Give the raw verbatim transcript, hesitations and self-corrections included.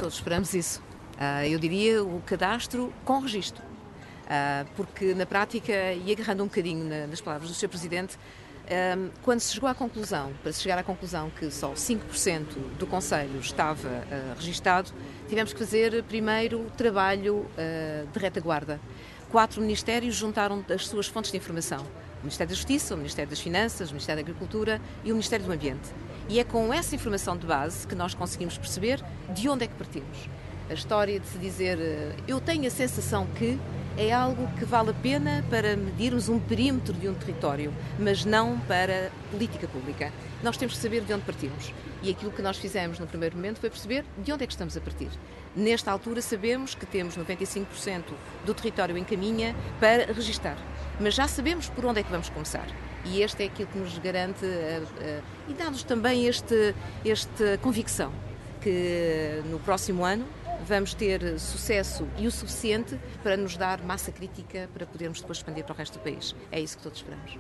Todos esperamos isso. Uh, eu diria o cadastro com registro. Uh, porque na prática, e agarrando um bocadinho na, nas palavras do senhor Presidente, um, quando se chegou à conclusão, para se chegar à conclusão que só cinco por cento do Conselho estava uh, registado, tivemos que fazer primeiro trabalho uh, de retaguarda. Quatro ministérios juntaram as suas fontes de informação. O Ministério da Justiça, o Ministério das Finanças, o Ministério da Agricultura e o Ministério do Ambiente. E é com essa informação de base que nós conseguimos perceber de onde é que partimos. A história de se dizer, eu tenho a sensação que, é algo que vale a pena para medirmos um perímetro de um território, mas não para política pública. Nós temos que saber de onde partimos. E aquilo que nós fizemos no primeiro momento foi perceber de onde é que estamos a partir. Nesta altura sabemos que temos noventa e cinco por cento do território em caminha para registar, mas já sabemos por onde é que vamos começar. E este é aquilo que nos garante uh, uh, e dá-nos também este, esta convicção que no próximo ano vamos ter sucesso e o suficiente para nos dar massa crítica para podermos depois expandir para o resto do país. É isso que todos esperamos.